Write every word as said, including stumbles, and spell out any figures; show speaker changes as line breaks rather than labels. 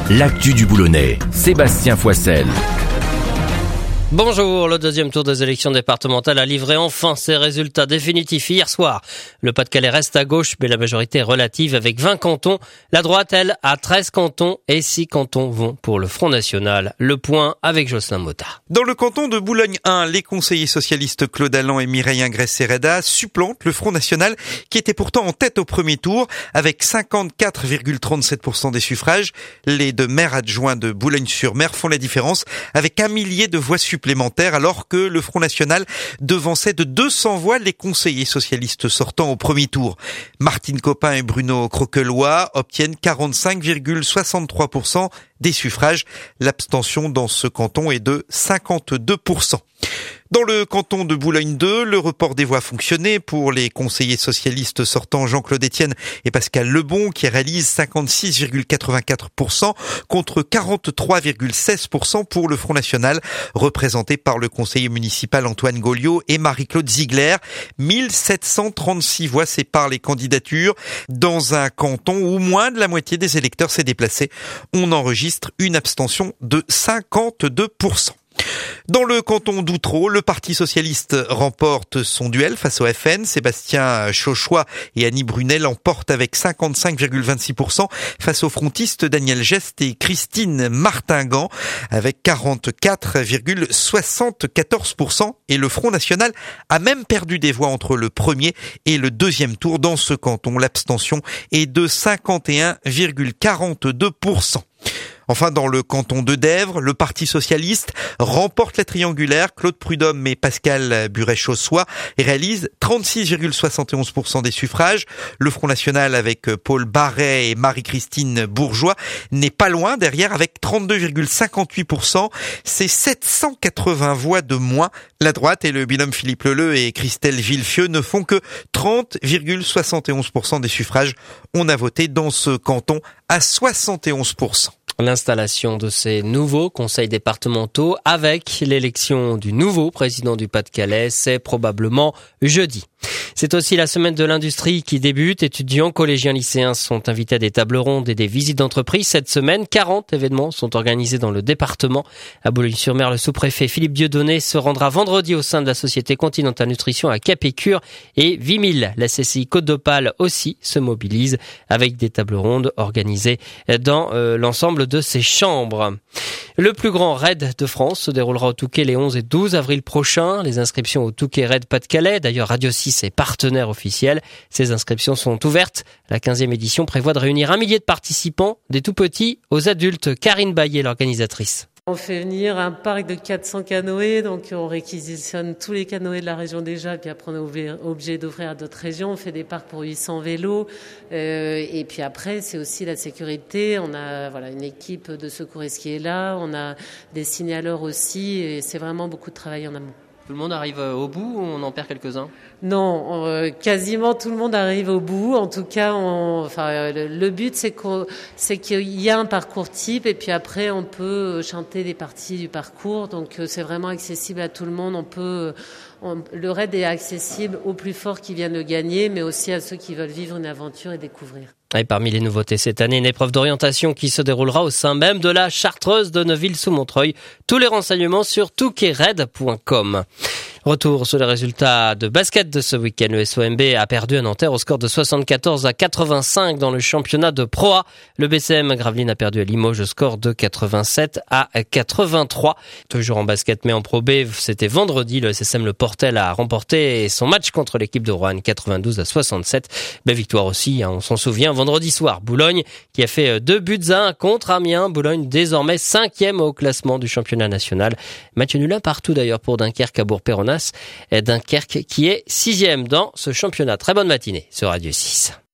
l'actu du Boulonnais, Sébastien Foissel.
Bonjour, le deuxième tour des élections départementales a livré enfin ses résultats définitifs hier soir. Le Pas-de-Calais reste à gauche, mais la majorité est relative avec vingt cantons. La droite, elle, a treize cantons et six cantons vont pour le Front National. Le point avec Jocelyn Motta.
Dans le canton de Boulogne un, les conseillers socialistes Claude Allan et Mireille Ingrès-Sereda supplantent le Front National qui était pourtant en tête au premier tour avec cinquante-quatre virgule trente-sept pour cent des suffrages. Les deux maires adjoints de Boulogne-sur-Mer font la différence avec un millier de voix supplémentaires alors que le Front National devançait de deux cents voix les conseillers socialistes sortants au premier tour. Martine Copin et Bruno Croquelois obtiennent quarante-cinq virgule soixante-trois pour cent des suffrages. L'abstention dans ce canton est de cinquante-deux pour cent. Dans le canton de Boulogne deux, le report des voix a fonctionné pour les conseillers socialistes sortants Jean-Claude Etienne et Pascal Lebon qui réalisent cinquante-six virgule quatre-vingt-quatre pour cent contre quarante-trois virgule seize pour cent pour le Front National, représenté par le conseiller municipal Antoine Gauliot et Marie-Claude Ziegler. mille sept cent trente-six voix séparent les candidatures dans un canton où moins de la moitié des électeurs s'est déplacé. On enregistre une abstention de cinquante-deux pour cent. Dans le canton d'Outreau, le Parti socialiste remporte son duel face au F N. Sébastien Chauchois et Annie Brunet l'emportent avec cinquante-cinq virgule vingt-six pour cent face aux frontistes Daniel Geste et Christine Martingan avec quarante-quatre virgule soixante-quatorze pour cent. Et le Front National a même perdu des voix entre le premier et le deuxième tour. Dans ce canton, l'abstention est de cinquante et un virgule quarante-deux pour cent. Enfin, dans le canton de Dèvres, le Parti socialiste remporte la triangulaire. Claude Prudhomme et Pascal Buret-Chaussois réalisent trente-six virgule soixante et onze pour cent des suffrages. Le Front National avec Paul Barret et Marie-Christine Bourgeois n'est pas loin derrière avec trente-deux virgule cinquante-huit pour cent. C'est sept cent quatre-vingts voix de moins. La droite et le binôme Philippe Leleu et Christelle Villefieux ne font que trente virgule soixante et onze pour cent des suffrages. On a voté dans ce canton à soixante et onze pour cent.
L'installation de ces nouveaux conseils départementaux avec l'élection du nouveau président du Pas-de-Calais, c'est probablement jeudi. C'est aussi la semaine de l'industrie qui débute. Étudiants, collégiens, lycéens sont invités à des tables rondes et des visites d'entreprise. Cette semaine, quarante événements sont organisés dans le département. À Boulogne-sur-Mer, le sous-préfet Philippe Dieudonné se rendra vendredi au sein de la société Continental Nutrition à Capécure et Vimille. La C C I Côte d'Opale aussi se mobilise avec des tables rondes organisées dans euh, l'ensemble de ses chambres. Le plus grand raid de France se déroulera au Touquet les onze et douze avril prochains. Les inscriptions au Touquet Raid Pas-de-Calais, d'ailleurs Radio six est partenaire officiel. Ces inscriptions sont ouvertes. La quinzième édition prévoit de réunir un millier de participants, des tout petits aux adultes. Karine Baillet, l'organisatrice.
On fait venir un parc de quatre cents canoës, donc on réquisitionne tous les canoës de la région déjà, puis après on est obligé d'ouvrir à d'autres régions. On fait des parcs pour huit cents vélos, euh, et puis après c'est aussi la sécurité. On a voilà une équipe de secouristes qui est là, on a des signaleurs aussi, et c'est vraiment beaucoup de travail en amont.
Tout le monde arrive au bout ou on en perd quelques-uns ?
Non, euh, quasiment tout le monde arrive au bout. En tout cas, on, enfin, le, le but c'est, qu'on, c'est qu'il y a un parcours type et puis après on peut chanter des parties du parcours. Donc c'est vraiment accessible à tout le monde. On peut, on, le raid est accessible aux plus forts qui viennent le gagner, mais aussi à ceux qui veulent vivre une aventure et découvrir.
Et parmi les nouveautés cette année, une épreuve d'orientation qui se déroulera au sein même de la Chartreuse de Neuville-sous-Montreuil. Tous les renseignements sur touquetraid point com. Retour sur les résultats de basket de ce week-end. Le S O M B a perdu à Nanterre au score de soixante-quatorze à quatre-vingt-cinq dans le championnat de Pro A. Le B C M Gravelines a perdu à Limoges au score de quatre-vingt-sept à quatre-vingt-trois. Toujours en basket mais en Pro B, c'était vendredi. Le S S M Le Portel a remporté son match contre l'équipe de Roanne, quatre-vingt-douze à soixante-sept. Belle victoire aussi, hein, on s'en souvient. Vendredi soir, Boulogne qui a fait deux buts à un contre Amiens. Boulogne désormais cinquième au classement du championnat national. Match nul un partout d'ailleurs pour Dunkerque à Bourg-Péronnas. Dunkerque qui est sixième dans ce championnat. Très bonne matinée sur Radio six.